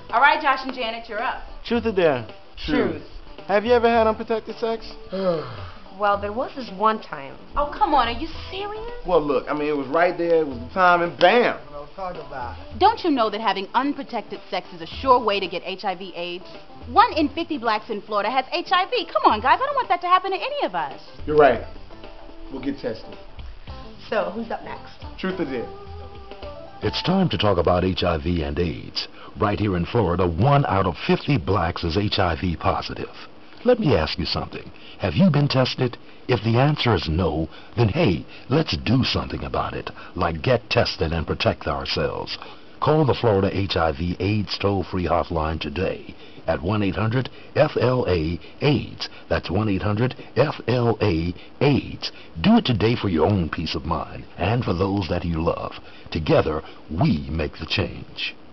All right, Josh and Janet, you're up. Truth or dare? Truth. Have you ever had unprotected sex? Well, there was this one time. Oh, come on, are you serious? Well, look, I mean, it was right there, it was the time, and bam! Don't you know that having unprotected sex is a sure way to get HIV/AIDS? 1 in 50 blacks in Florida has HIV. Come on, guys, I don't want that to happen to any of us. You're right. We'll get tested. So, who's up next? Truth or dare? It's time to talk about HIV and AIDS. Right here in Florida, 1 out of 50 blacks is HIV positive. Let me ask you something. Have you been tested? If the answer is no, then hey, let's do something about it, like get tested and protect ourselves. Call the Florida HIV/AIDS toll-free hotline today at 1-800-FLA-AIDS. That's 1-800-FLA-AIDS. Do it today for your own peace of mind and for those that you love. Together, we make the change.